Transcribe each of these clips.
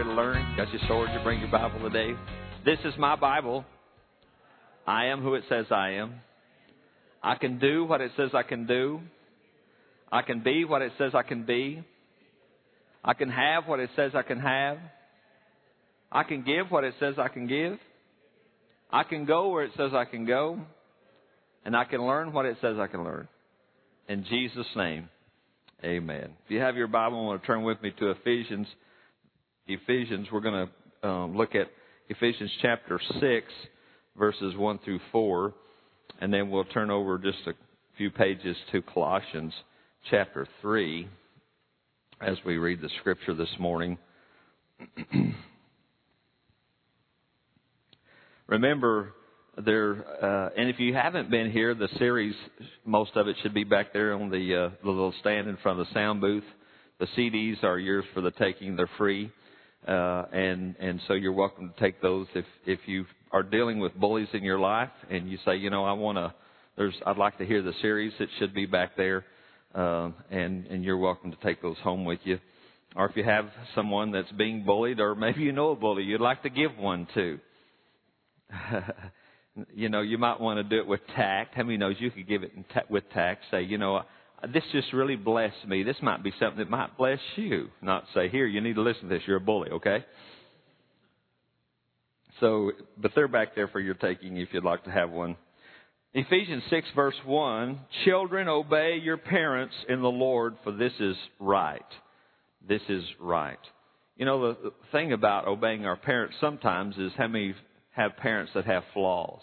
ready to learn? Got your sword? You bring your Bible today? This is my Bible. I am who it says I am. I can do what it says I can do. I can be what it says I can be. I can have what it says I can have. I can give what it says I can give. I can go where it says I can go. And I can learn what it says I can learn. In Jesus' name, amen. If you have your Bible, I want to turn with me to Ephesians. We're going to look at Ephesians chapter 6, verses 1 through 4. And then we'll turn over just a few pages to Colossians chapter 3 as we read the scripture this morning. Remember, and if you haven't been here, the series, most of it should be back there on the little stand in front of the sound booth. The CDs are yours for the taking; they're free, and so you're welcome to take those. If you are dealing with bullies in your life and you say, I'd like to hear the series, it should be back there, and you're welcome to take those home with you. Or if you have someone that's being bullied, or maybe you know a bully you'd like to give one to. You might want to do it with tact. How many knows you could give it with tact? Say, this just really blessed me. This might be something that might bless you. Not say, here, you need to listen to this. You're a bully, okay? So, but they're back there for your taking if you'd like to have one. Ephesians 6, verse 1, children, obey your parents in the Lord, for this is right. This is right. The thing about obeying our parents sometimes is how many have parents that have flaws.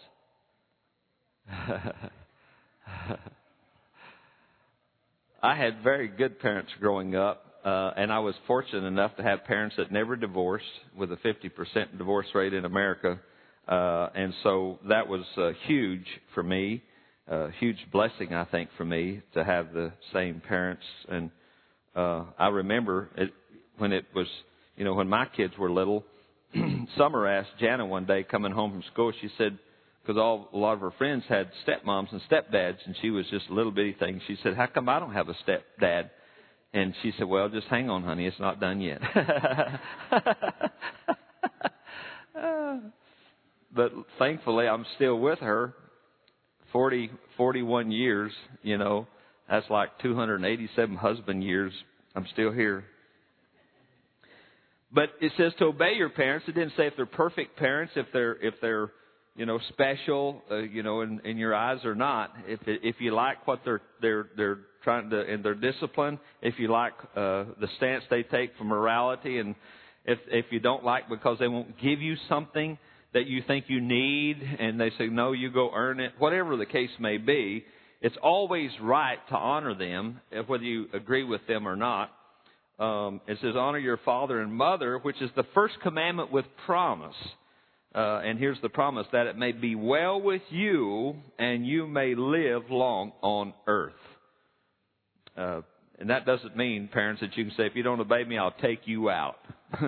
I had very good parents growing up, and I was fortunate enough to have parents that never divorced, with a 50% divorce rate in America. And so that was huge for me, a huge blessing, I think, for me to have the same parents. And I remember when it was, when my kids were little, Summer asked Jana one day coming home from school, she said, because a lot of her friends had stepmoms and stepdads, and she was just a little bitty thing. She said, how come I don't have a stepdad? And she said, well, just hang on, honey, it's not done yet. But thankfully, I'm still with her 41 years, that's like 287 husband years. I'm still here. But it says to obey your parents. It didn't say if they're perfect parents, if they're special, in your eyes or not. If you like what they're trying to, and their discipline, if you like the stance they take for morality, and if you don't like because they won't give you something that you think you need, and they say no, you go earn it. Whatever the case may be, it's always right to honor them, whether you agree with them or not. It says, honor your father and mother, which is the first commandment with promise. And here's the promise, that it may be well with you and you may live long on earth. And that doesn't mean, parents, that you can say, if you don't obey me, I'll take you out.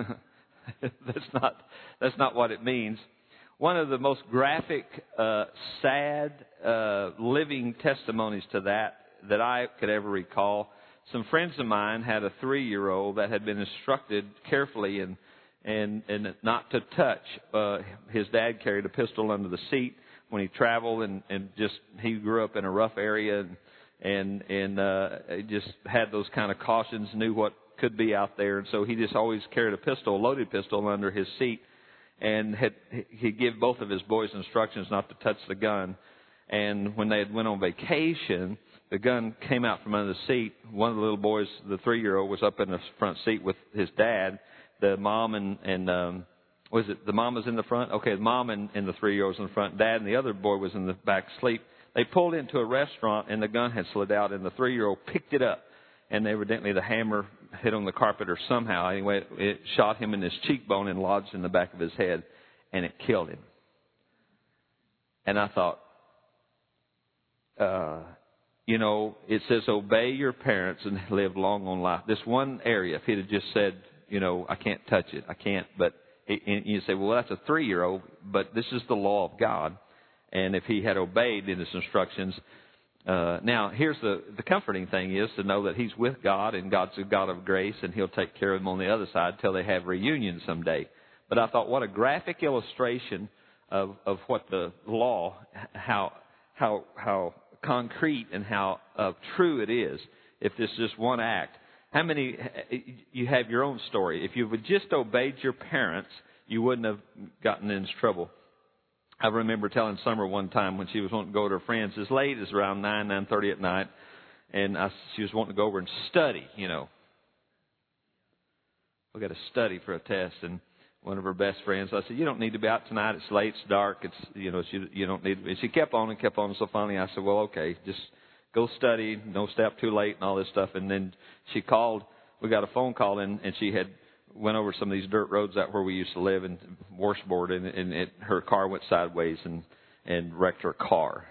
That's not what it means. One of the most graphic, sad, living testimonies to that I could ever recall. Some friends of mine had a 3-year-old that had been instructed carefully and not to touch. His dad carried a pistol under the seat when he traveled, and just he grew up in a rough area and just had those kind of cautions, knew what could be out there, and so he just always carried a loaded pistol under his seat, and he'd give both of his boys instructions not to touch the gun. And when they had went on vacation, the gun came out from under the seat. One of the little boys, the 3-year-old, was up in the front seat with his dad. The mom the mom was in the front? Okay, the mom and the 3-year-old was in the front. Dad and the other boy was in the back asleep. They pulled into a restaurant, and the gun had slid out, and the 3-year-old picked it up. And evidently the hammer hit on the carpet or somehow. Anyway, it shot him in his cheekbone and lodged in the back of his head, and it killed him. And I thought, it says obey your parents and live long on life. This one area, if he'd have just said, I can't touch it, I can't, but and you say, well, that's a 3-year-old, but this is the law of God. And if he had obeyed in his instructions, Now, here's the comforting thing is to know that he's with God, and God's a God of grace, and he'll take care of them on the other side till they have reunion someday. But I thought, what a graphic illustration of what the law, how concrete and how true it is. If this is just one act, how many you have your own story? If you would just obeyed your parents, you wouldn't have gotten into trouble. I remember telling Summer one time when she was wanting to go to her friends as late as around 9:30 at night, and she was wanting to go over and study. We got to study for a test, and one of her best friends, I said, "You don't need to be out tonight. It's late. It's dark. You don't need to be." And she kept on and kept on. So finally, I said, "Well, okay, just go study. Don't stay up too late and all this stuff." And then she called. We got a phone call, and she had went over some of these dirt roads out where we used to live and washboard, and her car went sideways and wrecked her car.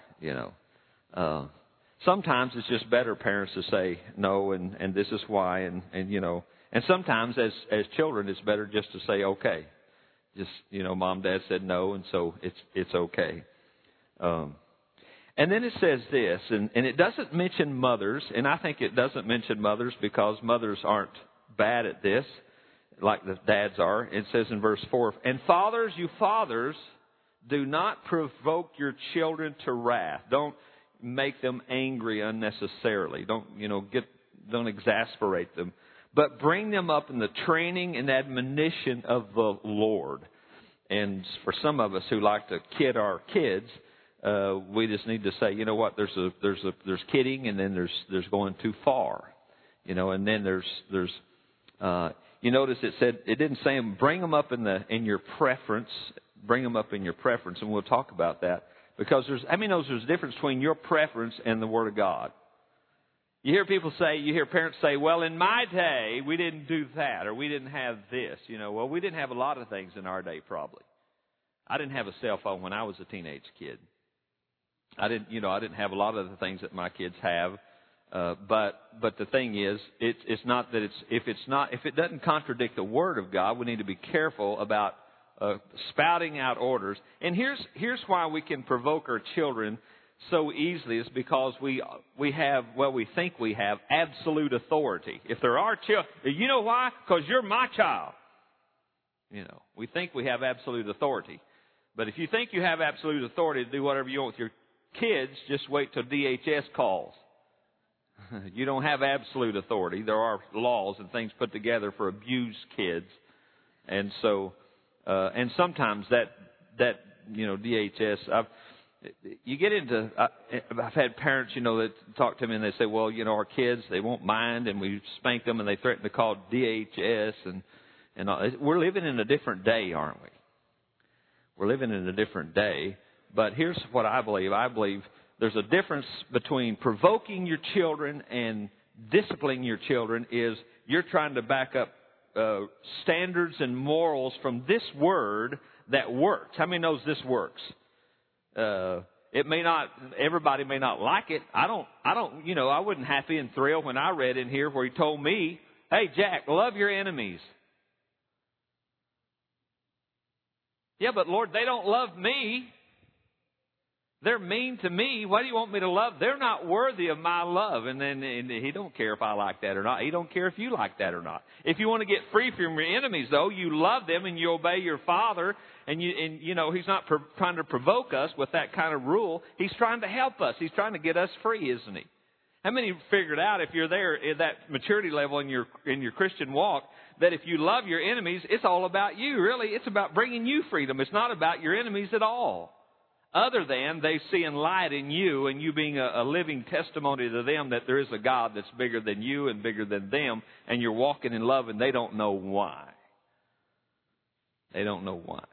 Sometimes it's just better, parents, to say no, and this is why, and sometimes as children it's better just to say okay. Just mom, dad said no, and so it's okay. And then it says this, and it doesn't mention mothers, and I think it doesn't mention mothers because mothers aren't bad at this like the dads are. It says in verse 4, "And fathers, you fathers, do not provoke your children to wrath." Don't make them angry unnecessarily. Don't exasperate them. "But bring them up in the training and admonition of the Lord." And for some of us who like to kid our kids, we just need to say, you know what? There's kidding, and then there's going too far, and then there's. You notice it didn't say bring them up in your preference. Bring them up in your preference, and we'll talk about that because there's a difference between your preference and the Word of God. You hear parents say, "Well, in my day, we didn't do that, or we didn't have this." Well, we didn't have a lot of things in our day, probably. I didn't have a cell phone when I was a teenage kid. I didn't have a lot of the things that my kids have. But the thing is, it's not that if it doesn't contradict the Word of God, we need to be careful about spouting out orders. And here's why we can provoke our children so easily is because we think we have absolute authority. If they're our children, you know why? Because you're my child. We think we have absolute authority. But if you think you have absolute authority to do whatever you want with your kids, just wait till DHS calls. You don't have absolute authority. There are laws and things put together for abused kids. And so, and sometimes that DHS, I've had parents, that talk to me and they say, well, our kids, they won't mind, and we spank them and they threaten to call DHS and all. We're living in a different day, aren't we? We're living in a different day. But here's what I believe. I believe there's a difference between provoking your children and disciplining your children is you're trying to back up standards and morals from this Word that works. How many knows this works? Everybody may not like it. I wasn't happy and thrilled when I read in here where he told me, "Hey, Jack, love your enemies." Yeah, but Lord, they don't love me. They're mean to me. Why do you want me to love? They're not worthy of my love. And he don't care if I like that or not. He don't care if you like that or not. If you want to get free from your enemies, though, you love them and you obey your Father. And He's not trying to provoke us with that kind of rule. He's trying to help us. He's trying to get us free, isn't He? How many figured out if you're there at that maturity level in your Christian walk that if you love your enemies, it's all about you. Really, it's about bringing you freedom. It's not about your enemies at all. Other than they seeing light in you and you being a living testimony to them that there is a God that's bigger than you and bigger than them, and you're walking in love and they don't know why. They don't know why.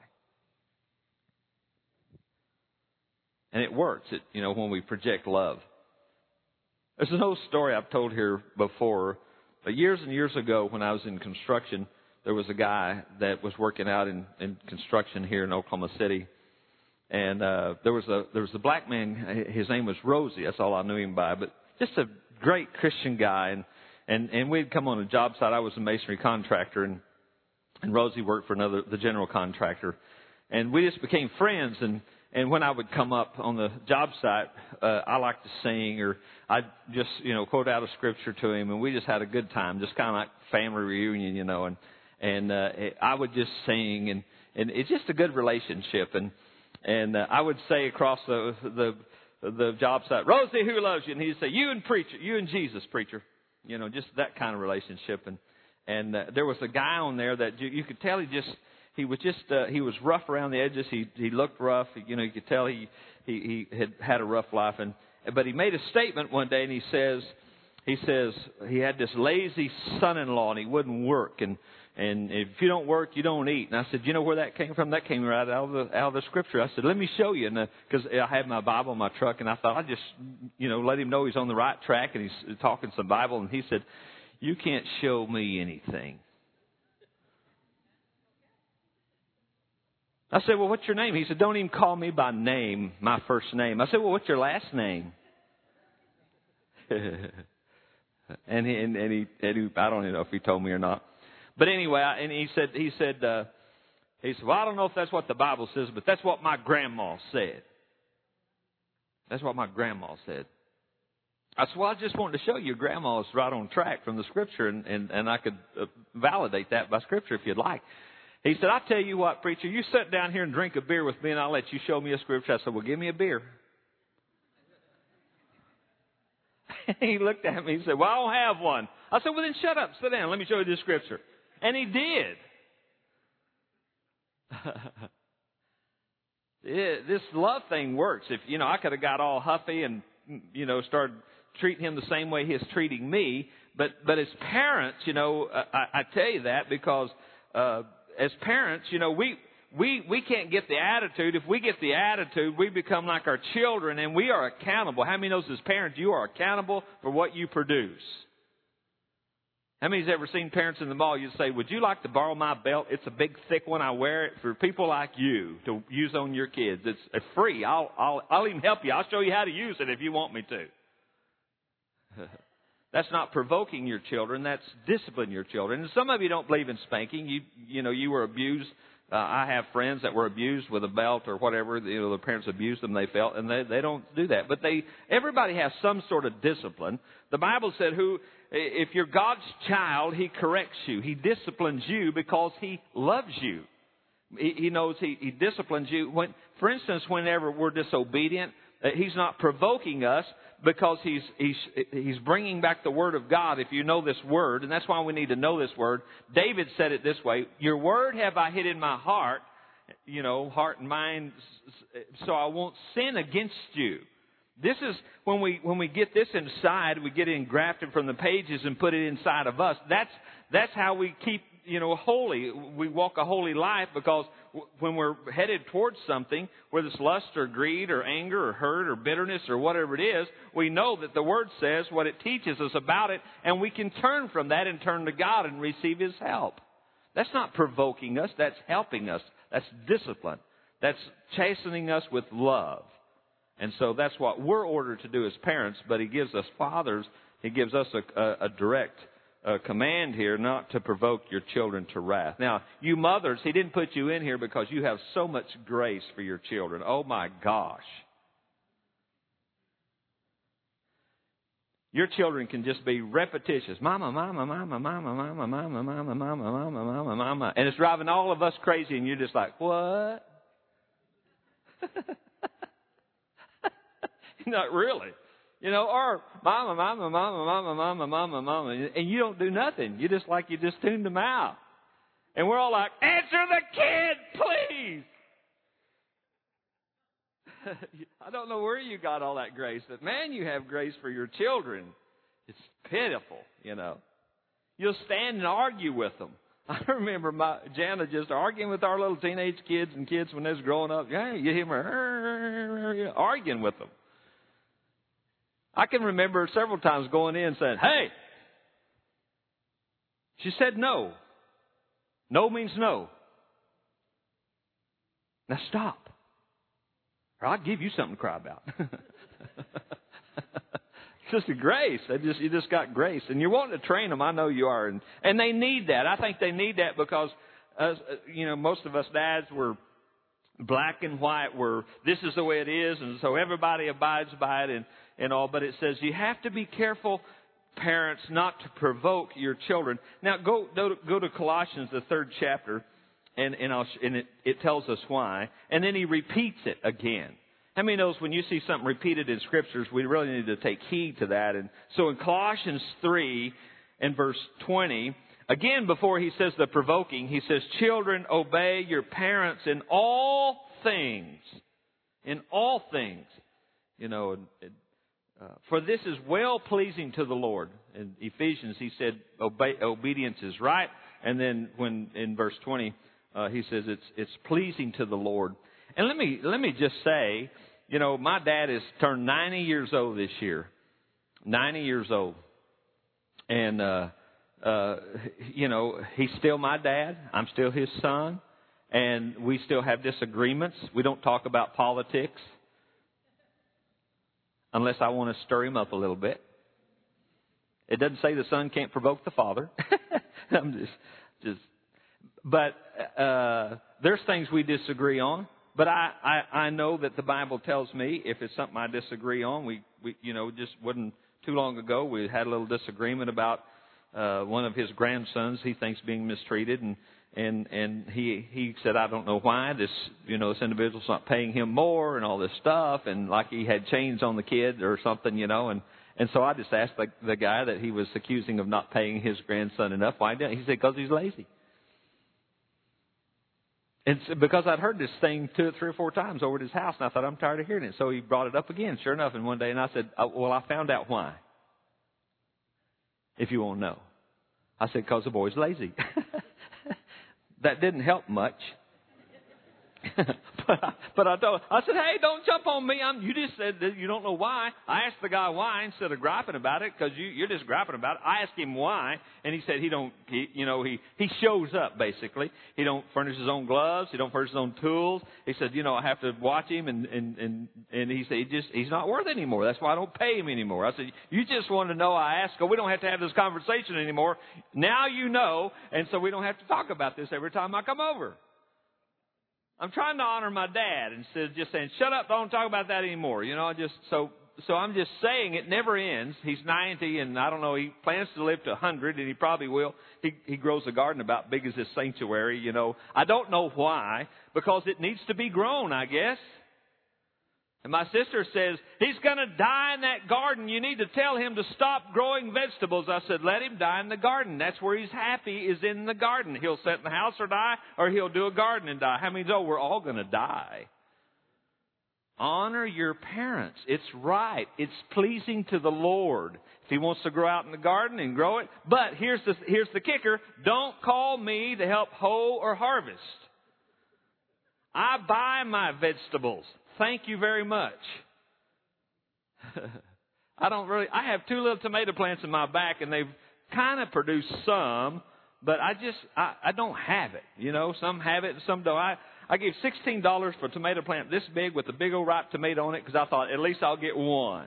And it works, when we project love. There's an old story I've told here before, but years and years ago when I was in construction, there was a guy that was working out in construction here in Oklahoma City. And there was a black man. His name was Rosie. That's all I knew him by. But just a great Christian guy. And we'd come on a job site. I was a masonry contractor, and Rosie worked for the general contractor. And we just became friends. And And when I would come up on the job site, I like to sing, or I'd just, quote out a scripture to him, and we just had a good time, just kind of like family reunion, and I would just sing, and it's just a good relationship. And I would say across the job site, Rosie, who loves you? And he'd say, you and Jesus, preacher. Just that kind of relationship. And there was a guy on there that you could tell he was rough around the edges. He looked rough. You could tell he had a rough life. But he made a statement one day, and he says he had this lazy son-in-law, and he wouldn't work. And if you don't work, you don't eat. And I said, you know where that came from? That came right out of the scripture. I said, let me show you. Because I had my Bible in my truck, and I thought I'd just, let him know he's on the right track, and he's talking some Bible. And he said, you can't show me anything. I said, well, what's your name? He said, don't even call me by name, my first name. I said, well, what's your last name? and he, I don't even know if he told me or not. But anyway, and he said, well, I don't know if that's what the Bible says, but that's what my grandma said. That's what my grandma said. I said, well, I just wanted to show you your grandma's right on track from the scripture, and I could validate that by scripture if you'd like. He said, I tell you what, preacher, you sit down here and drink a beer with me, and I'll let you show me a scripture. I said, well, give me a beer. He looked at me and said, well, I don't have one. I said, well, then shut up, sit down, let me show you this scripture. And he did. This love thing works. If I could have got all huffy and started treating him the same way he's treating me, but as parents, I tell you that because as parents, we can't get the attitude. If we get the attitude, we become like our children, and we are accountable. How many knows as parents you are accountable for what you produce? How many's ever seen parents in the mall? You'd say, would you like to borrow my belt? It's a big, thick one. I wear it for people like you to use on your kids. It's free. I'll even help you. I'll show you how to use it if you want me to. That's not provoking your children. That's disciplining your children. And some of you don't believe in spanking. You were abused. I have friends that were abused with a belt or whatever. The parents abused them, they felt, and they don't do that. But everybody has some sort of discipline. The Bible said, if you're God's child, He corrects you. He disciplines you because He loves you. He knows He disciplines you. For instance, whenever we're disobedient, He's not provoking us because He's bringing back the Word of God. If you know this Word, and that's why we need to know this Word. David said it this way, your Word have I hid in my heart, heart and mind, so I won't sin against you. This is when we get this inside, we get it engrafted from the pages and put it inside of us. That's how we keep, holy. We walk a holy life because when we're headed towards something, whether it's lust or greed or anger or hurt or bitterness or whatever it is, we know that the Word says what it teaches us about it, and we can turn from that and turn to God and receive His help. That's not provoking us. That's helping us. That's discipline. That's chastening us with love. And so that's what we're ordered to do as parents, but He gives us fathers, He gives us a direct command here not to provoke your children to wrath. Now, you mothers, He didn't put you in here because you have so much grace for your children. Oh my gosh. Your children can just be repetitious. Mama, mama, mama, mama, mama, mama, mama, mama, mama, mama, mama. And it's driving all of us crazy, and you're just like, what? Not really. Or mama, mama, mama, mama, mama, mama, mama, and you don't do nothing. You just tuned them out. And we're all like, answer the kid, please. I don't know where you got all that grace, but man, you have grace for your children. It's pitiful, You'll stand and argue with them. I remember Jana just arguing with our little teenage kids and kids when they was growing up. Yeah, you hear her arguing with them. I can remember several times going in and saying, hey. She said no. No means no. Now stop. Or I'll give you something to cry about. It's just a grace. You just got grace. And you're wanting to train them. I know you are. And they need that. I think they need that because, most of us dads were black and white, where this is the way it is, and so everybody abides by it and all. But it says you have to be careful, parents, not to provoke your children. Now go to Colossians, the 3rd chapter, and it tells us why. And then he repeats it again. How many knows when you see something repeated in Scriptures, we really need to take heed to that? And so in Colossians 3 and verse 20, again, before he says the provoking, he says, children, obey your parents in all things. In all things. You know, for this is well pleasing to the Lord. In Ephesians, he said obedience is right. And then when in verse 20, he says it's pleasing to the Lord. And let me just say, you know, my dad has turned 90 years old this year. 90 years old. And, you know, he's still my dad. I'm still his son. And we still have disagreements. We don't talk about politics. Unless I want to stir him up a little bit. It doesn't say the son can't provoke the father. I'm but there's things we disagree on. But I know that the Bible tells me if it's something I disagree on, we you know, just wasn't too long ago, we had a little disagreement about one of his grandsons he thinks being mistreated, and he said, I don't know why this individual's not paying him more and all this stuff, and like he had chains on the kid or something, you know, and so I just asked the guy that he was accusing of not paying his grandson enough, why didn't he? He said, because he's lazy. And because I'd heard this thing 2 or 3 or 4 times over at his house, and I thought, I'm tired of hearing it. So he brought it up again, sure enough, and one day, and I said, well, I found out why. If you want to know. I said, because the boy's lazy. That didn't help much. But I said, hey, don't jump on me. You just said that you don't know why. I asked the guy why instead of griping about it, because you're just griping about it. I asked him why, and he said he shows up basically. He don't furnish his own gloves. He don't furnish his own tools. He said, I have to watch him, and he said he's not worth it anymore. That's why I don't pay him anymore. I said, you just want to know. I asked, we don't have to have this conversation anymore. Now you know, and so we don't have to talk about this every time I come over. I'm trying to honor my dad instead of just saying, shut up, don't talk about that anymore. So I'm just saying it never ends. He's 90, and I don't know, he plans to live to 100, and he probably will. He grows a garden about big as this sanctuary, I don't know why, because it needs to be grown, I guess. And my sister says, he's going to die in that garden. You need to tell him to stop growing vegetables. I said, let him die in the garden. That's where he's happy, is in the garden. He'll sit in the house or die, or he'll do a garden and die. How many know we're all going to die? Honor your parents. It's right. It's pleasing to the Lord. If he wants to grow out in the garden and grow it. But here's the kicker. Don't call me to help hoe or harvest. I buy my vegetables. Thank you very much. I have 2 little tomato plants in my back, and they've kind of produced some, but I don't have it. Some have it and some don't. I gave $16 for a tomato plant this big with a big old ripe tomato on it because I thought at least I'll get one.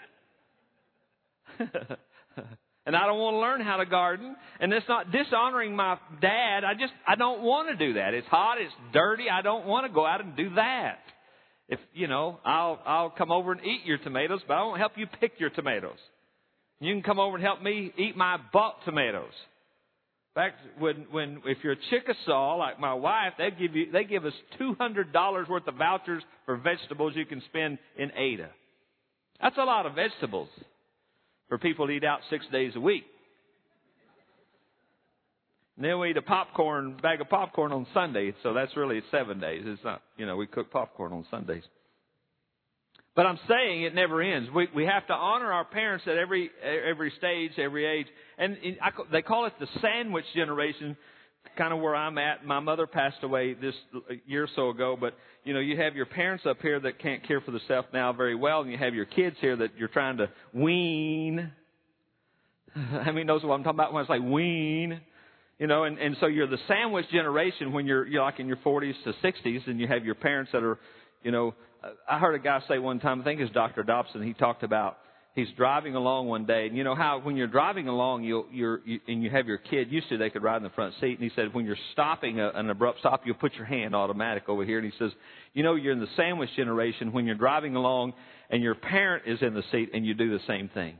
And I don't want to learn how to garden, and it's not dishonoring my dad. I don't want to do that. It's hot, it's dirty. I don't want to go out and do that. If, I'll come over and eat your tomatoes, but I won't help you pick your tomatoes. You can come over and help me eat my bought tomatoes. In fact, if you're a Chickasaw, like my wife, they give us $200 worth of vouchers for vegetables you can spend in Ada. That's a lot of vegetables for people to eat out 6 days a week. And then we eat a bag of popcorn on Sunday, so that's really 7 days. It's not, we cook popcorn on Sundays. But I'm saying it never ends. We have to honor our parents at every stage, every age. And they call it the sandwich generation, kind of where I'm at. My mother passed away this year or so ago, but, you have your parents up here that can't care for themselves now very well, and you have your kids here that you're trying to wean. How many knows what I'm talking about when I say wean? And so you're the sandwich generation when you're like in your 40s to 60s, and you have your parents that are, I heard a guy say one time, I think it was Dr. Dobson, he talked about, he's driving along one day, and you know how when you're driving along, and you have your kid. Used to they could ride in the front seat, and he said when you're stopping an abrupt stop, you'll put your hand automatic over here. And he says, you know, you're in the sandwich generation when you're driving along, and your parent is in the seat, and you do the same thing.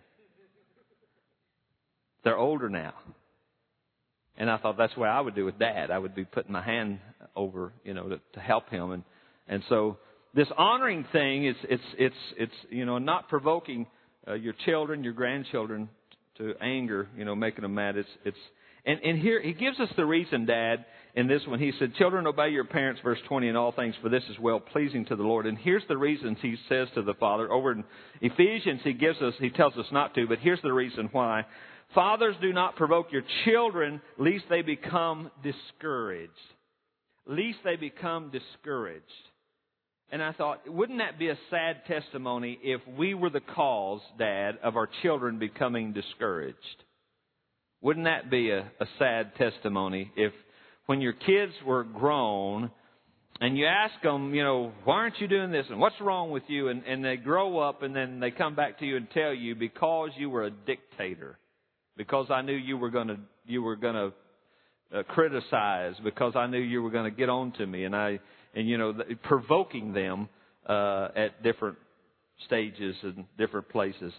They're older now. And I thought that's what I would do with Dad. I would be putting my hand over, you know, to help him. And so this honoring thing it's you know, not provoking your children, your grandchildren to anger, you know, making them mad. And here he gives us the reason, Dad, in this one. He said, children, obey your parents, verse 20, in all things, for this is well pleasing to the Lord. And here's the reasons he says to the Father. Over in Ephesians, he tells us not to, but here's the reason why. Fathers, do not provoke your children, lest they become discouraged. Lest they become discouraged. And I thought, wouldn't that be a sad testimony if we were the cause, Dad, of our children becoming discouraged? Wouldn't that be a sad testimony if when your kids were grown and you ask them, you know, why aren't you doing this and what's wrong with you? And they grow up and then they come back to you and tell you because you were a dictator. Because I knew you were going to criticize. Because I knew you were going to get on to me, and you know, provoking them at different stages and different places.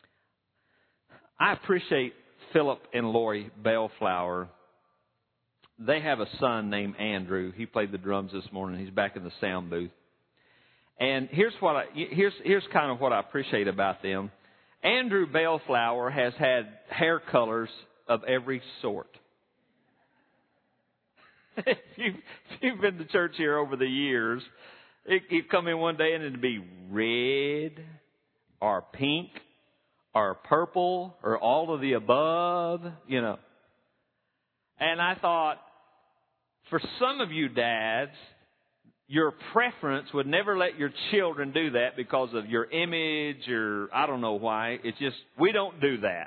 I appreciate Philip and Lori Bellflower. They have a son named Andrew. He played the drums this morning. He's back in the sound booth. And here's kind of what I appreciate about them. Andrew Bellflower has had hair colors of every sort. If you've been to church here over the years, he'd come in one day and it'd be red or pink or purple or all of the above, you know. And I thought, for some of you dads, your preference would never let your children do that because of your image or I don't know why. It's just, we don't do that.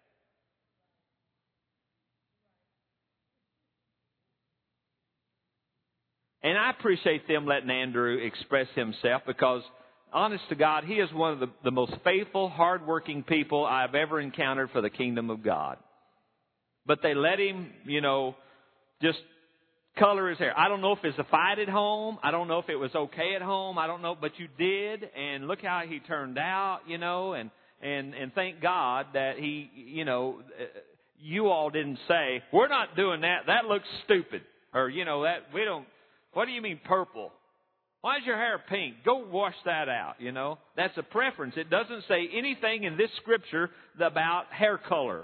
And I appreciate them letting Andrew express himself because, honest to God, he is one of the most faithful, hardworking people I've ever encountered for the kingdom of God. But they let him, you know, just color his hair. I don't know if it's a fight at home. I don't know if it was okay at home. I don't know, but you did, and look how he turned out, you know, and thank God that he, you know, you all didn't say, we're not doing that. That looks stupid. Or, you know, that we don't, what do you mean purple? Why is your hair pink? Go wash that out, you know. That's a preference. It doesn't say anything in this scripture about hair color.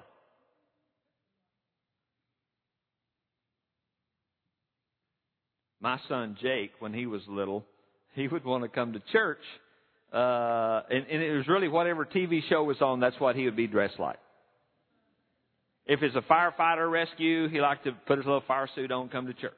My son Jake, when he was little, he would want to come to church, and it was really whatever TV show was on, that's what he would be dressed like. If it's a firefighter rescue, he liked to put his little fire suit on, come to church.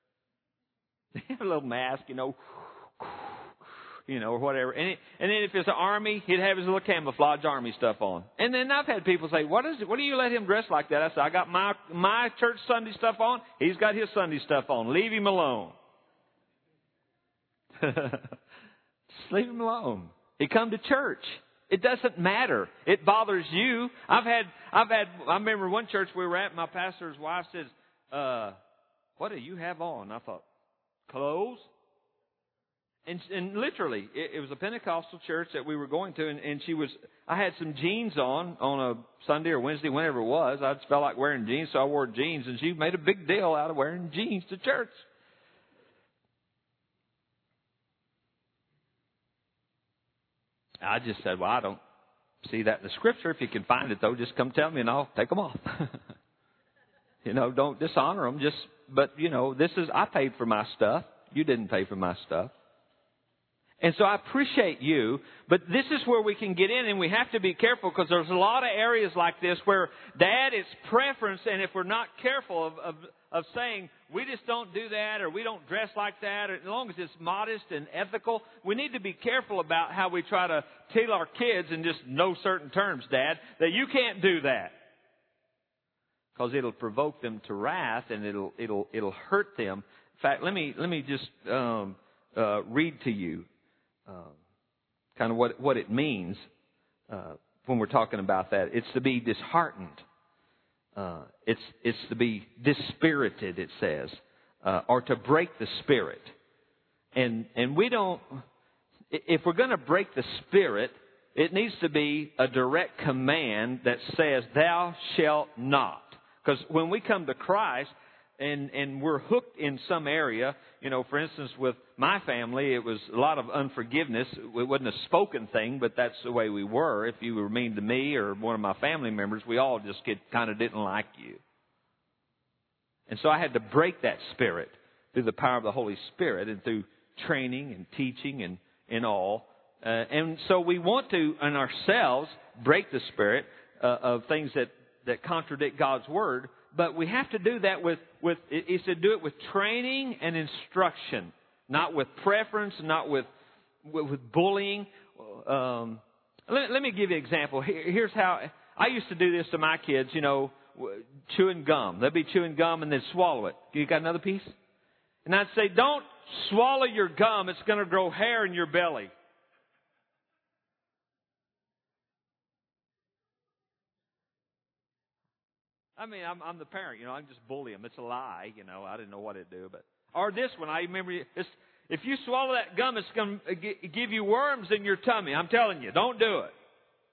A little mask, you know, or whatever. And then if it's an army, he'd have his little camouflage army stuff on. And then I've had people say, what do you let him dress like that? I said, I got my church Sunday stuff on. He's got his Sunday stuff on. Leave him alone. Just leave him alone. He come to church. It doesn't matter. It bothers you. I remember one church we were at, my pastor's wife says, what do you have on? I thought, clothes? And literally, it was a Pentecostal church that we were going to, and I had some jeans on a Sunday or Wednesday, whenever it was. I just felt like wearing jeans, so I wore jeans, and she made a big deal out of wearing jeans to church. I just said, well, I don't see that in the scripture. If you can find it, though, just come tell me, and I'll take them off. Don't dishonor them. But I paid for my stuff. You didn't pay for my stuff. And so I appreciate you, but this is where we can get in, and we have to be careful because there's a lot of areas like this where, Dad, it's preference, and if we're not careful of saying, we just don't do that, or we don't dress like that, or as long as it's modest and ethical, we need to be careful about how we try to tell our kids in just no certain terms, Dad, that you can't do that. Because it'll provoke them to wrath, and it'll hurt them. In fact, let me just read to you kind of what it means. when we're talking about that. It's to be disheartened. It's to be dispirited, it says, or to break the spirit. And we don't, if we're going to break the spirit, it needs to be a direct command that says, thou shalt not. Because when we come to Christ and we're hooked in some area, for instance, with my family, it was a lot of unforgiveness. It wasn't a spoken thing, but that's the way we were. If you were mean to me or one of my family members, we all just kind of didn't like you. And so I had to break that spirit through the power of the Holy Spirit and through training and teaching and all. And so we want to, in ourselves, break the spirit of things that contradict God's Word. But we have to do that with is to do it with training and instruction, not with preference, not with bullying. Let me give you an example. Here's how I used to do this to my kids. Chewing gum. They'd be chewing gum and they'd swallow it. You got another piece? And I'd say, don't swallow your gum. It's going to grow hair in your belly. I mean, I'm the parent, I can just bully them. It's a lie, I didn't know what it'd do. Or this one, I remember, if you swallow that gum, it's going to give you worms in your tummy. I'm telling you, don't do it.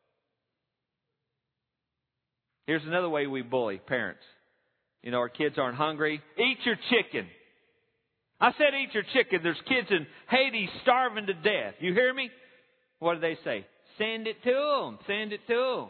Here's another way we bully parents. Our kids aren't hungry. Eat your chicken. I said eat your chicken. There's kids in Haiti starving to death. You hear me? What do they say? Send it to them. Send it to them.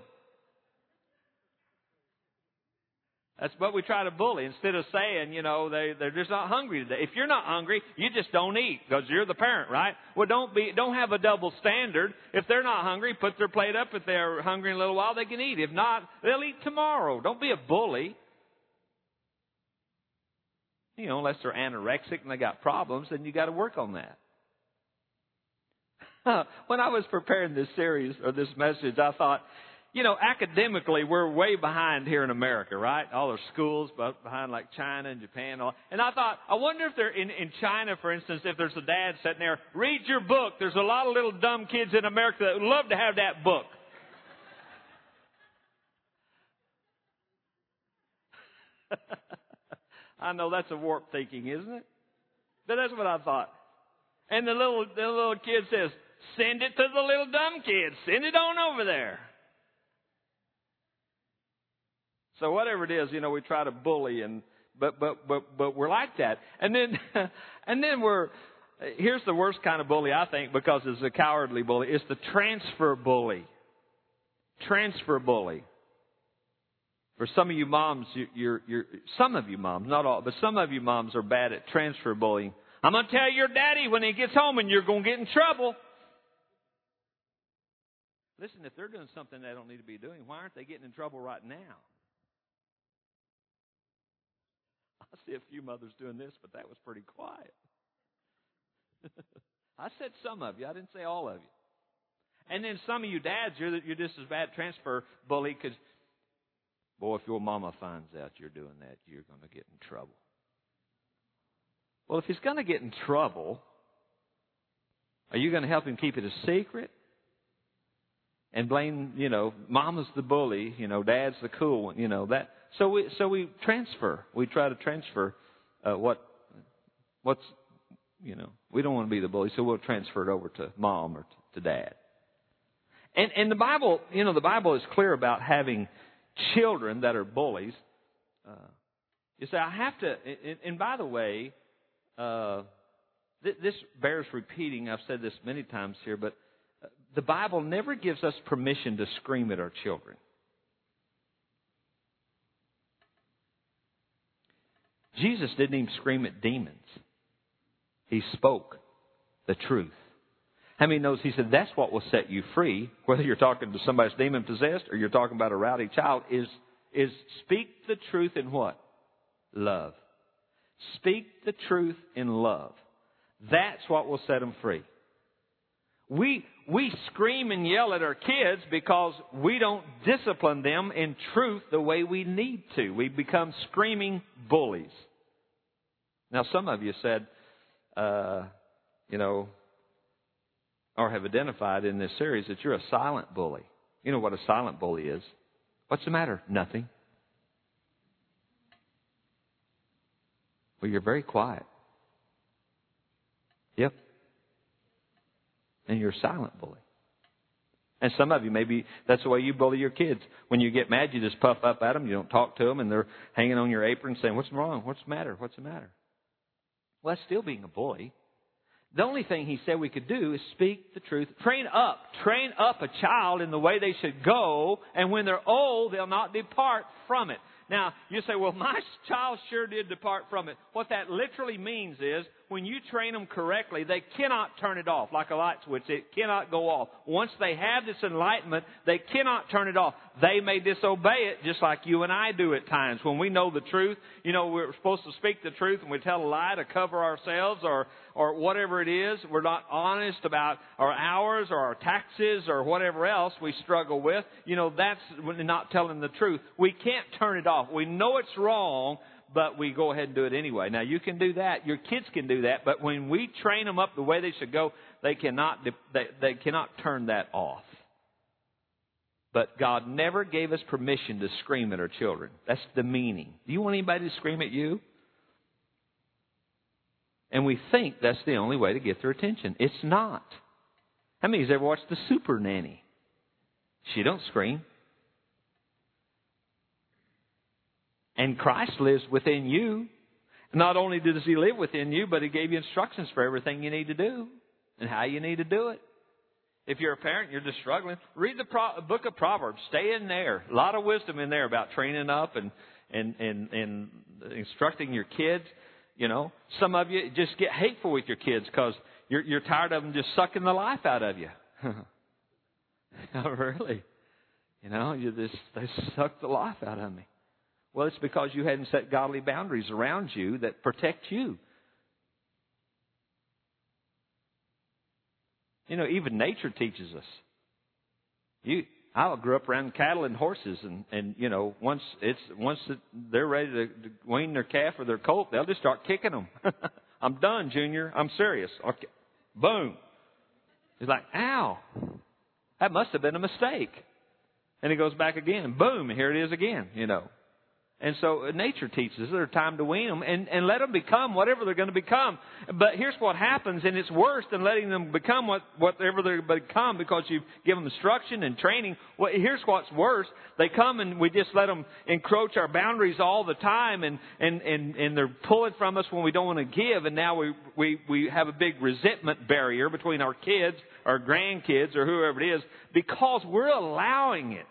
That's what we try to bully. Instead of saying, they're just not hungry today. If you're not hungry, you just don't eat because you're the parent, right? Well, don't have a double standard. If they're not hungry, put their plate up. If they're hungry in a little while, they can eat. If not, they'll eat tomorrow. Don't be a bully. Unless they're anorexic and they got problems, then you got to work on that. When I was preparing this series or this message, I thought, academically, we're way behind here in America, right? All our schools, but behind like China and Japan. And I thought, I wonder if they're in China, for instance, if there's a dad sitting there, read your book. There's a lot of little dumb kids in America that would love to have that book. I know that's a warped thinking, isn't it? But that's what I thought. And the little kid says, send it to the little dumb kids. Send it on over there. So whatever it is, we try to bully, but we're like that. And then here's the worst kind of bully, I think, because it's a cowardly bully. It's the transfer bully. Transfer bully. For some of you moms, some of you moms, not all, but some of you moms are bad at transfer bullying. I'm going to tell your daddy when he gets home and you're going to get in trouble. Listen, if they're doing something they don't need to be doing, why aren't they getting in trouble right now? I see a few mothers doing this, but that was pretty quiet. I said some of you. I didn't say all of you. And then some of you dads, you're just as bad transfer bully because, boy, if your mama finds out you're doing that, you're going to get in trouble. Well, if he's going to get in trouble, are you going to help him keep it a secret? And blame, mama's the bully, dad's the cool one, that. So we transfer. We try to transfer what's we don't want to be the bully, so we'll transfer it over to mom or to dad. And the Bible, the Bible is clear about having children that are bullies. You say, I have to, and by the way, this bears repeating. I've said this many times here, but the Bible never gives us permission to scream at our children. Jesus didn't even scream at demons. He spoke the truth. How many knows he said that's what will set you free, whether you're talking to somebody that's demon-possessed or you're talking about a rowdy child, is speak the truth in what? Love. Speak the truth in love. That's what will set them free. We scream and yell at our kids because we don't discipline them in truth the way we need to. We become screaming bullies. Now, some of you said, or have identified in this series that you're a silent bully. You know what a silent bully is. What's the matter? Nothing. Well, you're very quiet. Yep. And you're a silent bully. And some of you, maybe that's the way you bully your kids. When you get mad, you just puff up at them. You don't talk to them, and they're hanging on your apron saying, "What's wrong? What's the matter? What's the matter?" Well, that's still being a bully. The only thing he said we could do is speak the truth. Train up a child in the way they should go, and when they're old, they'll not depart from it. Now, you say, well, my child sure did depart from it. What that literally means is, when you train them correctly, they cannot turn it off like a light switch. It cannot go off. Once they have this enlightenment, they cannot turn it off. They may disobey it just like you and I do at times. When we know the truth, you know, we're supposed to speak the truth and we tell a lie to cover ourselves or whatever it is. We're not honest about our hours or our taxes or whatever else we struggle with. You know, that's not telling the truth. We can't turn it off. We know it's wrong, but we go ahead and do it anyway. Now, you can do that. Your kids can do that. But when we train them up the way they should go, they cannot turn that off. But God never gave us permission to scream at our children. That's the meaning. Do you want anybody to scream at you? And we think that's the only way to get their attention. It's not. How many of you ever watched The Super Nanny? She don't scream. And Christ lives within you. Not only does He live within you, but He gave you instructions for everything you need to do and how you need to do it. If you're a parent, you're just struggling, read the book of Proverbs. Stay in there. A lot of wisdom in there about training up and instructing your kids. You know, some of you just get hateful with your kids because you're tired of them just sucking the life out of you. Oh, really? You know, they suck the life out of me. Well, it's because you hadn't set godly boundaries around you that protect you. You know, even nature teaches us. I grew up around cattle and horses, and you know, once they're ready to wean their calf or their colt, they'll just start kicking them. I'm done, Junior. I'm serious. Okay. Boom. He's like, ow, that must have been a mistake. And he goes back again. Boom, here it is again, you know. And so nature teaches us there's time to wean them and let them become whatever they're going to become. But here's what happens, and it's worse than letting them become whatever they become because you give them instruction and training. Well, here's what's worse. They come and we just let them encroach our boundaries all the time, and they're pulling from us when we don't want to give. And now we have a big resentment barrier between our kids, our grandkids, or whoever it is because we're allowing it.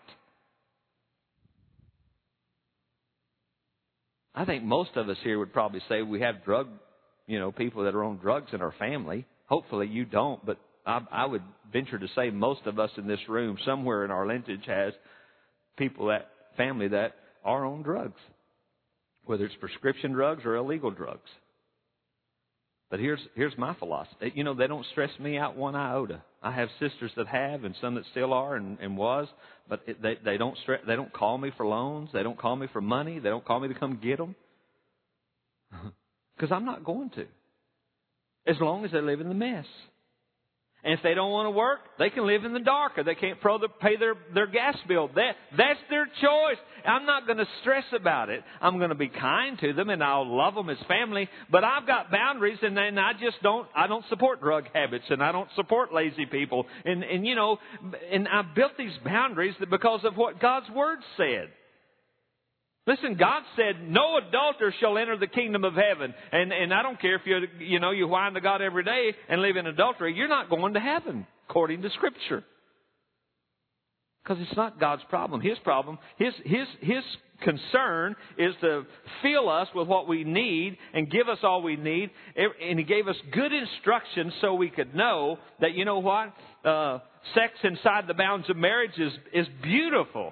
I think most of us here would probably say we have people that are on drugs in our family. Hopefully you don't, but I would venture to say most of us in this room, somewhere in our lineage, has family that are on drugs, whether it's prescription drugs or illegal drugs. But here's my philosophy. You know, they don't stress me out one iota. I have sisters that have, and some that still are, and was. But they don't stress. They don't call me for loans. They don't call me for money. They don't call me to come get them. Because I'm not going to. As long as they live in the mess. And if they don't want to work, they can live in the dark, or they can't pay their gas bill. That's their choice. I'm not going to stress about it. I'm going to be kind to them, and I'll love them as family. But I've got boundaries, and then I don't support drug habits, and I don't support lazy people. And I've built these boundaries because of what God's Word said. Listen, God said, no adulterer shall enter the kingdom of heaven. And I don't care if you whine to God every day and live in adultery. You're not going to heaven, according to Scripture. Because it's not God's problem. His problem, His concern is to fill us with what we need and give us all we need. And He gave us good instructions so we could know that, you know what? Sex inside the bounds of marriage is beautiful.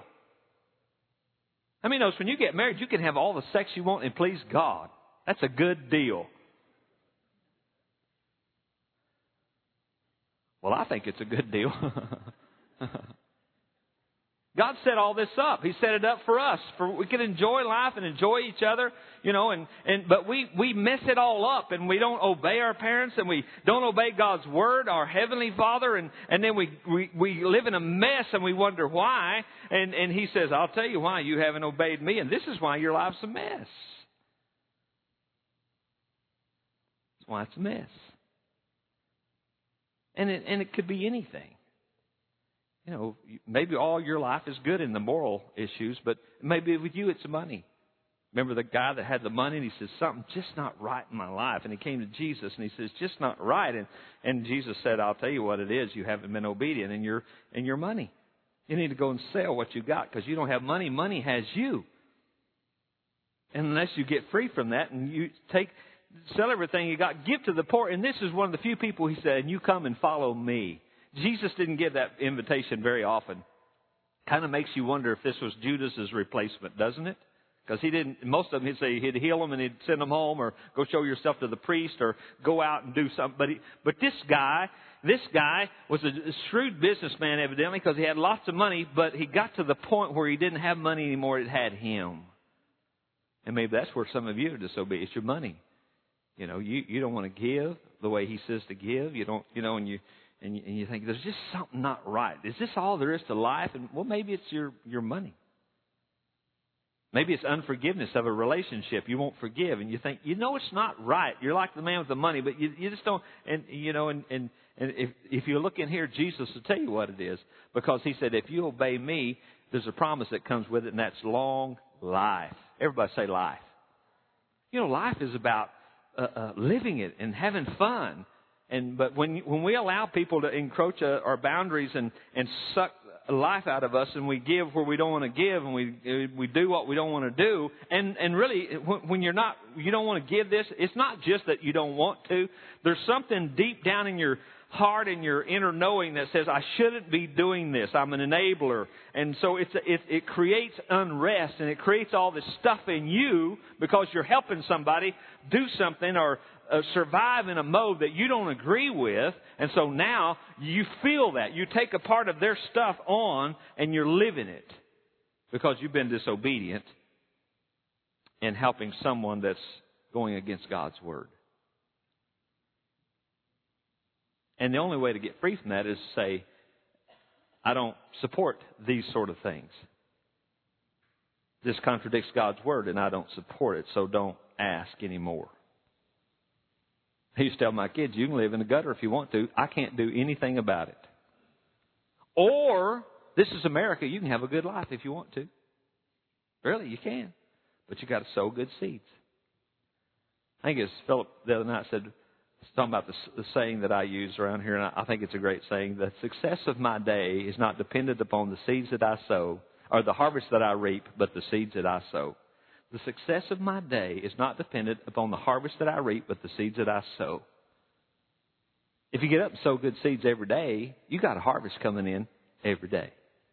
I mean, when you get married, you can have all the sex you want and please God. That's a good deal. Well, I think it's a good deal. God God set all this up. He set it up for us. We can enjoy life and enjoy each other, but we mess it all up, and we don't obey our parents, and we don't obey God's Word, our Heavenly Father, and then we live in a mess, and we wonder why. And He says, I'll tell you why. You haven't obeyed me, and this is why your life's a mess. That's why it's a mess. And it could be anything. Maybe all your life is good in the moral issues, but maybe with you it's money. Remember the guy that had the money, and he says, something's just not right in my life. And he came to Jesus, and he says, just not right. And Jesus said, I'll tell you what it is. You haven't been obedient in your money. You need to go and sell what you got, because you don't have money. Money has you. And unless you get free from that and you sell everything you got, give to the poor. And this is one of the few people, he said, and you come and follow me. Jesus didn't give that invitation very often. Kind of makes you wonder if this was Judas's replacement, doesn't it? Because he didn't. Most of them, he'd say he'd heal them and he'd send them home, or go show yourself to the priest, or go out and do something. But this guy was a shrewd businessman, evidently, because he had lots of money. But he got to the point where he didn't have money anymore; it had him. And maybe that's where some of you are disobedient. It's your money. You don't want to give the way he says to give. You don't. And you think, there's just something not right. Is this all there is to life? And maybe it's your money. Maybe it's unforgiveness of a relationship. You won't forgive, and you think, it's not right. You're like the man with the money, but you just don't. And if you look in here, Jesus will tell you what it is, because He said, if you obey me, there's a promise that comes with it, and that's long life. Everybody say life. Life is about living it and having fun. But when we allow people to encroach our boundaries and suck life out of us, and we give where we don't want to give, and we do what we don't want to do, and really when you don't want to give this, it's not just that you don't want to. There's something deep down in your heart and your inner knowing that says, I shouldn't be doing this. I'm an enabler. And so it creates unrest, and it creates all this stuff in you because you're helping somebody do something or survive in a mode that you don't agree with. And so now you feel that. You take a part of their stuff on, and you're living it because you've been disobedient in helping someone that's going against God's Word. And the only way to get free from that is to say, I don't support these sort of things. This contradicts God's Word, and I don't support it, so don't ask anymore. I used to tell my kids, you can live in the gutter if you want to. I can't do anything about it. Or, this is America, you can have a good life if you want to. Really, you can. But you got to sow good seeds. I think it's Philip the other night said, talking about the saying that I use around here, and I think it's a great saying. The success of my day is not dependent upon the seeds that I sow, or the harvest that I reap, but the seeds that I sow. The success of my day is not dependent upon the harvest that I reap, but the seeds that I sow. If you get up and sow good seeds every day, you got a harvest coming in every day.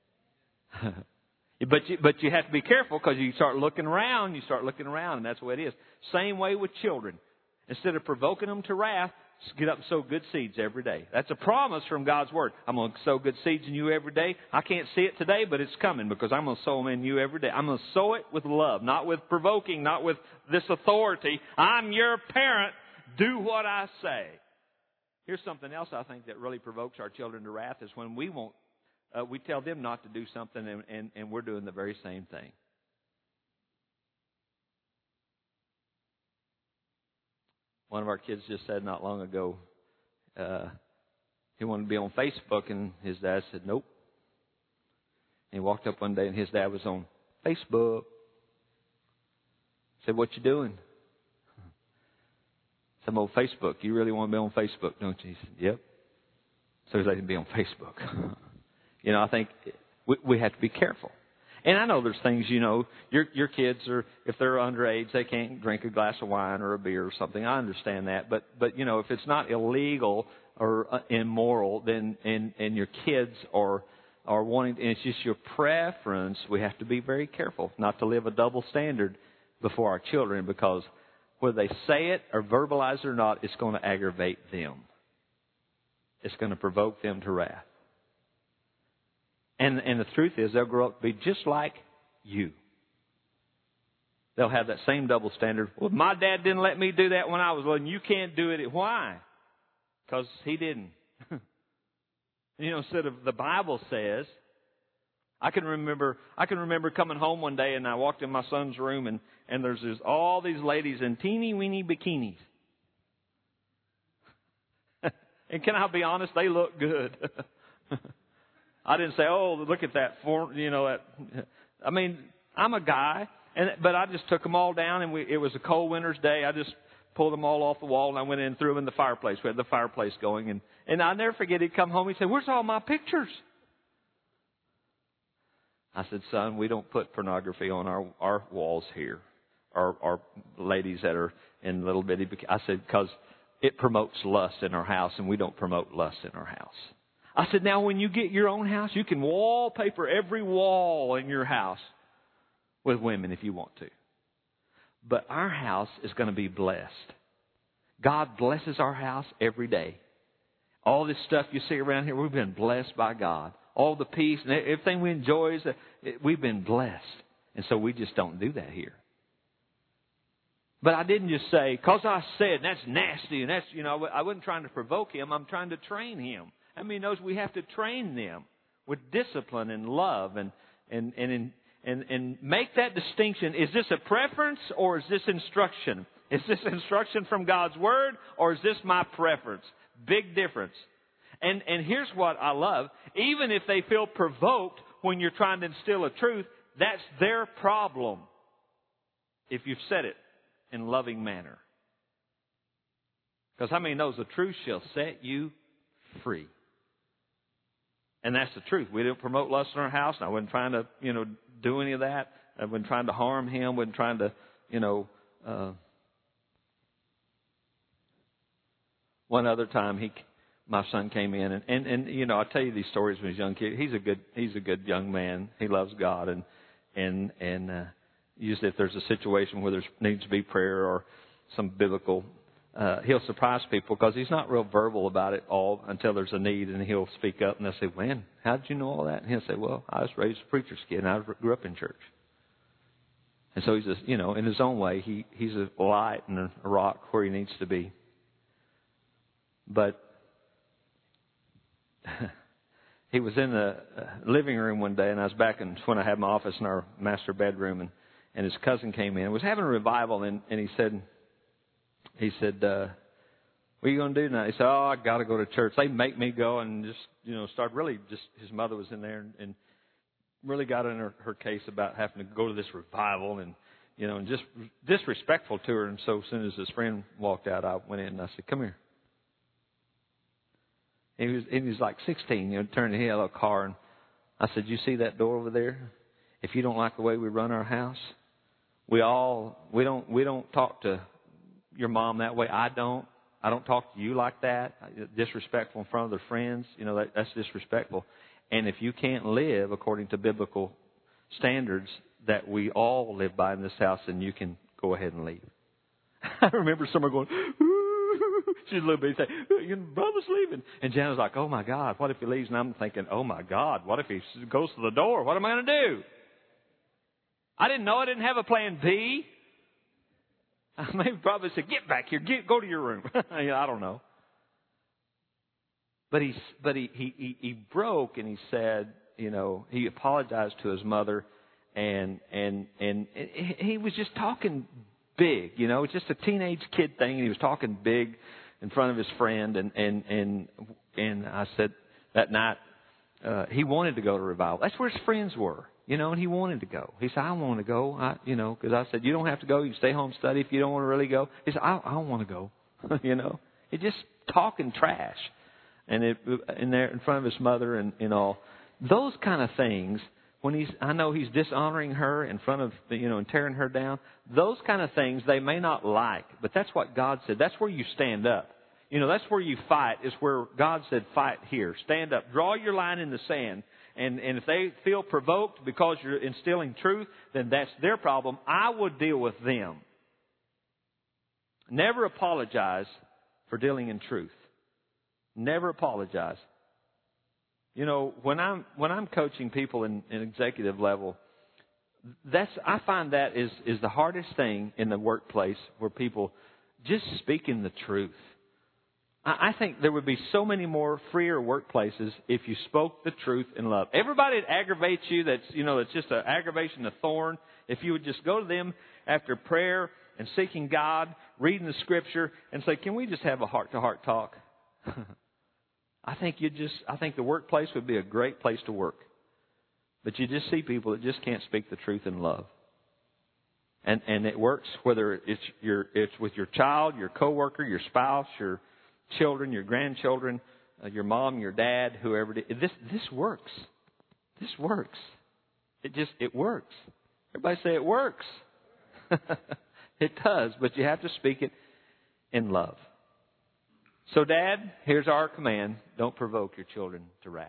But you have to be careful, because you start looking around, and that's the way it is. Same way with children. Instead of provoking them to wrath, get up and sow good seeds every day. That's a promise from God's Word. I'm going to sow good seeds in you every day. I can't see it today, but it's coming, because I'm going to sow them in you every day. I'm going to sow it with love, not with provoking, not with this authority. I'm your parent. Do what I say. Here's something else I think that really provokes our children to wrath, is when we tell them not to do something, and we're doing the very same thing. One of our kids just said not long ago, he wanted to be on Facebook, and his dad said, nope. And he walked up one day, and his dad was on Facebook. Said, what you doing? I said, I'm on Facebook. You really want to be on Facebook, don't you? He said, yep. So he's like, to be on Facebook. I think we have to be careful. And I know there's things, your kids are, if they're underage, they can't drink a glass of wine or a beer or something. I understand that. But if it's not illegal or immoral, then, and your kids are wanting, and it's just your preference, we have to be very careful not to live a double standard before our children, because whether they say it or verbalize it or not, it's going to aggravate them. It's going to provoke them to wrath. And the truth is, they'll grow up to be just like you. They'll have that same double standard. Well, my dad didn't let me do that when I was little, and you can't do it. Why? Because he didn't. Instead of the Bible says, I can remember coming home one day, and I walked in my son's room, and there's all these ladies in teeny weeny bikinis. And can I be honest? They look good. I didn't say, oh, look at that. I mean, I'm a guy, but I just took them all down, and it was a cold winter's day. I just pulled them all off the wall, and I went in and threw them in the fireplace. We had the fireplace going, and I'll never forget, he'd come home, he'd say, where's all my pictures? I said, son, we don't put pornography on our walls here, our ladies that are in little bitty bikinis. I said, because it promotes lust in our house, and we don't promote lust in our house. I said, now when you get your own house, you can wallpaper every wall in your house with women if you want to. But our house is going to be blessed. God blesses our house every day. All this stuff you see around here, we've been blessed by God. All the peace and everything we enjoy, we've been blessed. And so we just don't do that here. But I didn't just say, because I said, that's nasty, and that's, I wasn't trying to provoke him. I'm trying to train him. I mean, knows we have to train them with discipline and love and make that distinction. Is this a preference or is this instruction? Is this instruction from God's Word or is this my preference? Big difference. And here's what I love. Even if they feel provoked when you're trying to instill a truth, that's their problem. If you've said it in a loving manner. Because how many knows the truth shall set you free? And that's the truth. We didn't promote lust in our house. And I wasn't trying to, do any of that. I wasn't trying to harm him. Wasn't trying to, one other time my son came in and I tell you these stories when he's a young kid. He's a good young man. He loves God and usually if there's a situation where there needs to be prayer or some biblical, he'll surprise people because he's not real verbal about it all until there's a need, and he'll speak up and they'll say, "Man, how did you know all that?" And he'll say, "Well, I was raised a preacher's kid and I grew up in church." And so he's just, in his own way, he's a light and a rock where he needs to be. But he was in the living room one day, and I was back when I had my office in our master bedroom, and his cousin came in. He was having a revival, and he said, what are you going to do tonight? He said, I got to go to church. They make me go, and just, start really just, his mother was in there and really got in her case about having to go to this revival and just disrespectful to her. And so as soon as his friend walked out, I went in and I said, "Come here." He was like 16, turned, he had a little car, and I said, "You see that door over there? If you don't like the way we run our house, we don't talk to your mom that way. I don't talk to you like that. Disrespectful in front of their friends. That's disrespectful. And if you can't live according to biblical standards that we all live by in this house, then you can go ahead and leave." I remember someone going, she's a little bit, say, "Your brother's leaving." And Jan was like, "Oh my God, what if he leaves?" And I'm thinking, "Oh my God, what if he goes to the door? What am I going to do?" I didn't know. I didn't have a plan B. I maybe probably said, "Get back here, go to your room." I don't know. But he broke, and he said, he apologized to his mother, and he was just talking big, it's just a teenage kid thing, and he was talking big in front of his friend, and I said that night he wanted to go to revival. That's where his friends were, and he wanted to go. He said, "I want to go," because I said, "You don't have to go. You can stay home and study if you don't want to really go." He said, I want to go, It's just talking trash. And in there in front of his mother and all those kind of things. When I know he's dishonoring her in front of and tearing her down. Those kind of things they may not like, but that's what God said. That's where you stand up. That's where you fight. Is where God said, "Fight here. Stand up. Draw your line in the sand." And if they feel provoked because you're instilling truth, then that's their problem. I would deal with them. Never apologize for dealing in truth. Never apologize. You know, when I'm coaching people in executive level, I find that is the hardest thing in the workplace, where people just speaking the truth. I think there would be so many more freer workplaces if you spoke the truth in love. Everybody that aggravates you, that's just an aggravation, a thorn, if you would just go to them after prayer and seeking God, reading the Scripture, and say, can we just have a heart-to-heart talk? I think the workplace would be a great place to work. But you just see people that just can't speak the truth in love. And it works whether it's with your child, your coworker, your spouse, your children, your grandchildren, your mom, your dad, whoever it is. This works. This works. It works. Everybody say it works. It does, but you have to speak it in love. So, Dad, here's our command. Don't provoke your children to wrath.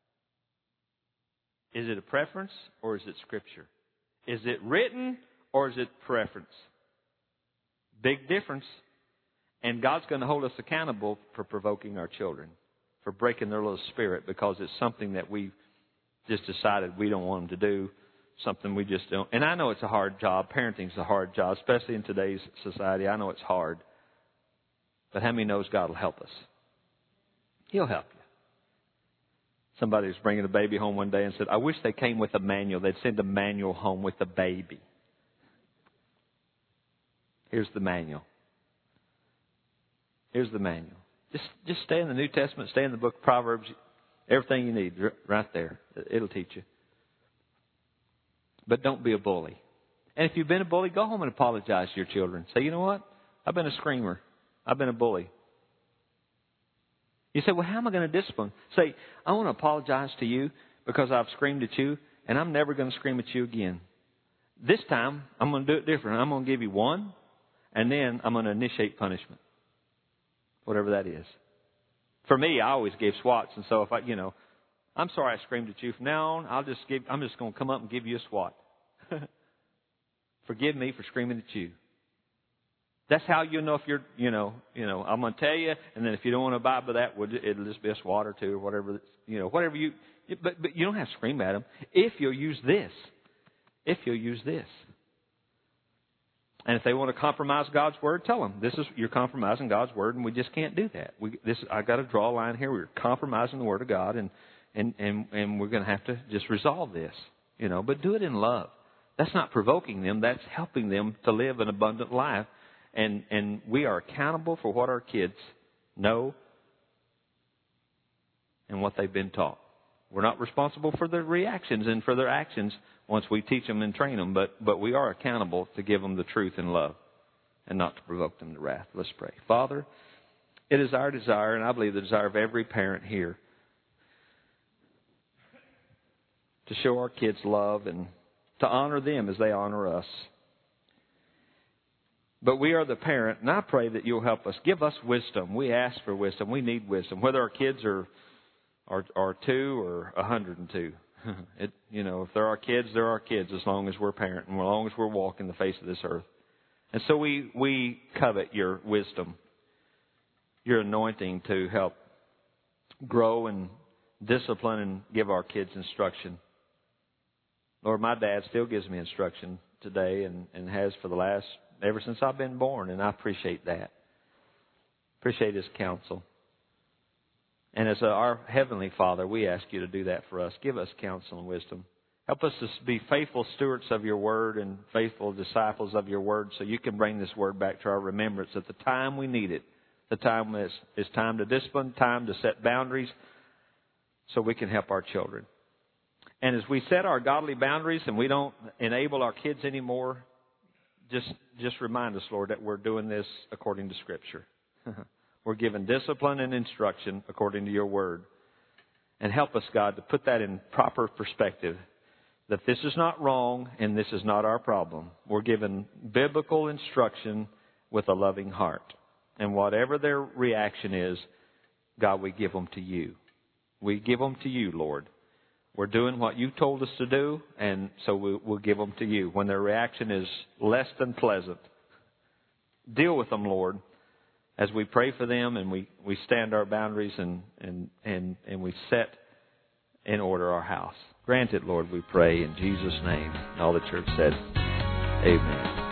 Is it a preference or is it Scripture? Is it written or is it preference? Big difference. And God's going to hold us accountable for provoking our children, for breaking their little spirit, because it's something that we've just decided we don't want them to do, something we just don't. And I know it's a hard job. Parenting's a hard job, especially in today's society. I know it's hard. But how many knows God will help us? He'll help you. Somebody was bringing a baby home one day and said, I wish they came with a manual. They'd send a manual home with the baby. Here's the manual. Here's the manual. Just stay in the New Testament, stay in the book of Proverbs. Everything you need right there. It'll teach you. But don't be a bully. And if you've been a bully, go home and apologize to your children. Say, you know what? I've been a screamer. I've been a bully. You say, well, how am I going to discipline? Say, I want to apologize to you because I've screamed at you, and I'm never going to scream at you again. This time, I'm going to do it different. I'm going to give you one, and then I'm going to initiate punishment. Whatever that is. For me, I always gave swats, and so if I'm sorry I screamed at you. From now on, I'm just going to come up and give you a swat. Forgive me for screaming at you. That's how you'll know if you're, I'm going to tell you, and then if you don't want to abide by that, it'll just be a swat or two or whatever, whatever you, but you don't have to scream at them if you'll use this. If you'll use this. And if they want to compromise God's Word, tell them, you're compromising God's Word, and we just can't do that. I got to draw a line here. We're compromising the Word of God, and we're going to have to just resolve this, but do it in love. That's not provoking them. That's helping them to live an abundant life. And we are accountable for what our kids know and what they've been taught. We're not responsible for their reactions and for their actions once we teach them and train them, but we are accountable to give them the truth in love and not to provoke them to wrath. Let's pray. Father, it is our desire, and I believe the desire of every parent here, to show our kids love and to honor them as they honor us. But we are the parent, and I pray that you'll help us. Give us wisdom. We ask for wisdom. We need wisdom. Whether our kids are 2 or 102. If they're our kids, they're our kids as long as we're parent and as long as we're walking the face of this earth. And so we covet your wisdom, your anointing to help grow and discipline and give our kids instruction. Lord, my dad still gives me instruction today and has for ever since I've been born, and I appreciate that. Appreciate his counsel. And as our Heavenly Father, we ask you to do that for us. Give us counsel and wisdom. Help us to be faithful stewards of your word and faithful disciples of your word so you can bring this word back to our remembrance at the time we need it. The time is time to discipline, time to set boundaries so we can help our children. And as we set our godly boundaries and we don't enable our kids anymore, just remind us, Lord, that we're doing this according to Scripture. We're given discipline and instruction according to your word. And help us, God, to put that in proper perspective, that this is not wrong and this is not our problem. We're given biblical instruction with a loving heart. And whatever their reaction is, God, we give them to you. We give them to you, Lord. We're doing what you told us to do, and so we'll give them to you. When their reaction is less than pleasant, deal with them, Lord, as we pray for them and we stand our boundaries and we set and order our house. Grant it, Lord, we pray in Jesus' name. And all the church said, amen.